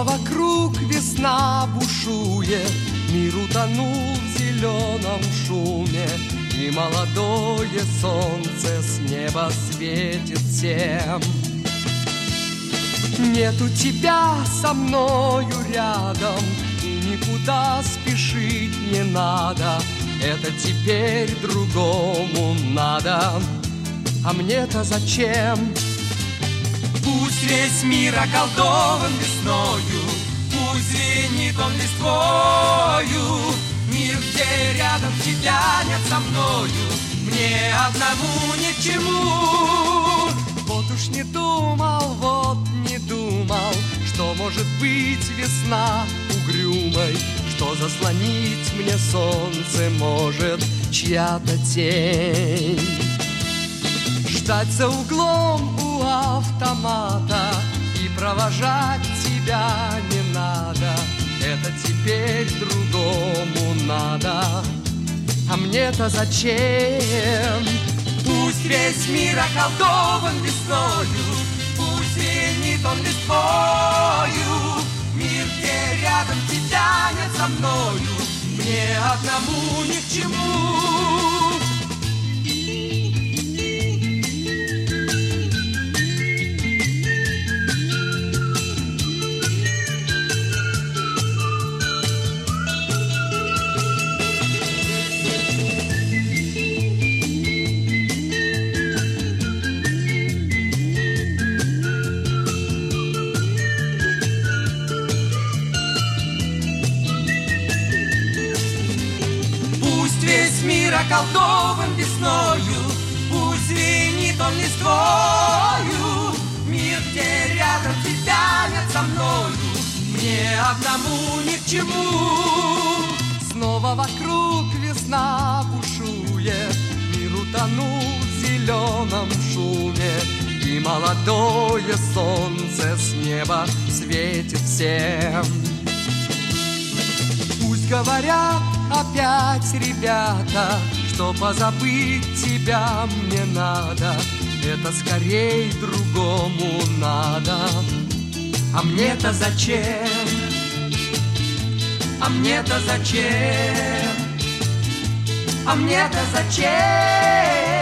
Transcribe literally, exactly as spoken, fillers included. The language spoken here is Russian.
Снова вокруг весна бушует, мир утонул в зеленом шуме, и молодое солнце с неба светит всем. Нету тебя со мною рядом, и никуда спешить не надо. Это теперь другому надо, а мне-то зачем? Пусть весь мир околдован весною, пусть звенит он листвою. Мир, где рядом тебя нет со мною, мне одному ни к чему. Вот уж не думал, вот не думал, что может быть весна угрюмой, что заслонить мне солнце может чья-то тень. Ждать за углом у автомата и провожать тебя не надо. Это теперь другому надо, а мне-то зачем? Пусть весь мир околдован весною, пусть звенит он листвою. Мир, где рядом тебя нет со мною, мне одному ни к чему. Весь мир околдован весною, пусть звенит он листвою. Мир, где рядом тебя нет со мною, мне одному ни к чему. Снова вокруг весна бушует, мир утонул в зеленом шуме, и молодое солнце с неба светит всем. Пусть говорят опять ребята, что позабыть тебя мне надо, это скорей другому надо, а мне-то зачем? А мне-то зачем? А мне-то зачем?